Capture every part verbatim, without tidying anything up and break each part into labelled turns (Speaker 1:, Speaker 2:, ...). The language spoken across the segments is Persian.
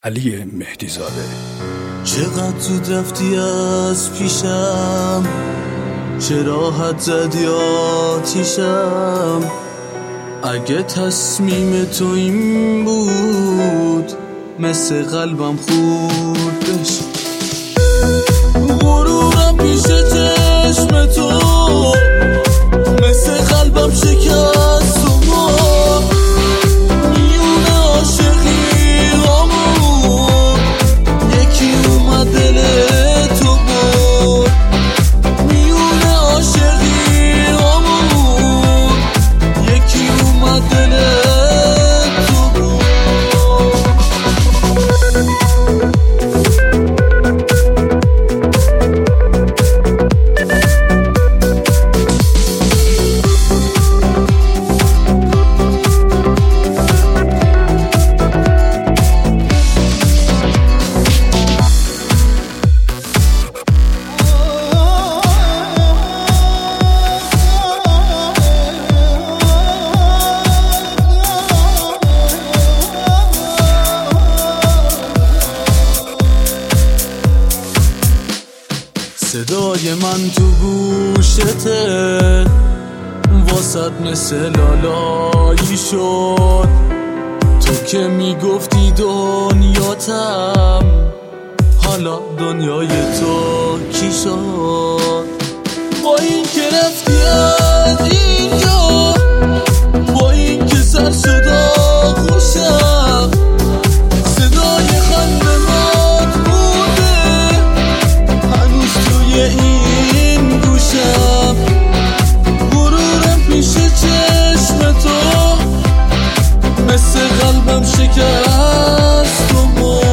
Speaker 1: علی مهدی زاده.
Speaker 2: چقدر زود رفتی از پیشم، چه راحت زدی آتیشم. اگه تصمیم تو این بود مثل قلبم خورد بشه. غرورم پیش چشم تو مثل قلبم شکست و مرد. میونه عاشقی همون یکی اومد دل تو برد. میونه عاشقی همون یکی اومد دل تو برد. صدای من تو گوشته واسط مثل لالایی شد. تو که میگفتی دنیاتم، حالا دنیای تو کی شد؟ با این که رفتی از اینجا، با این که سر شد آغوشم، صدای خنده مات بوده هنوز توی این گوشم. غرورم پیش چشم تو مثل قلبم شکست و مرد.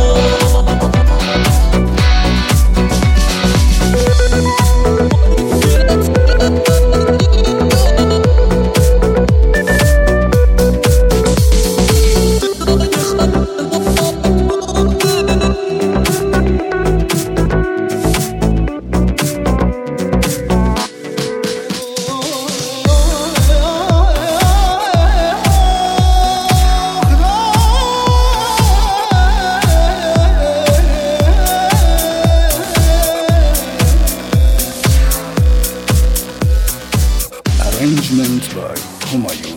Speaker 1: Arrangement by Humayun.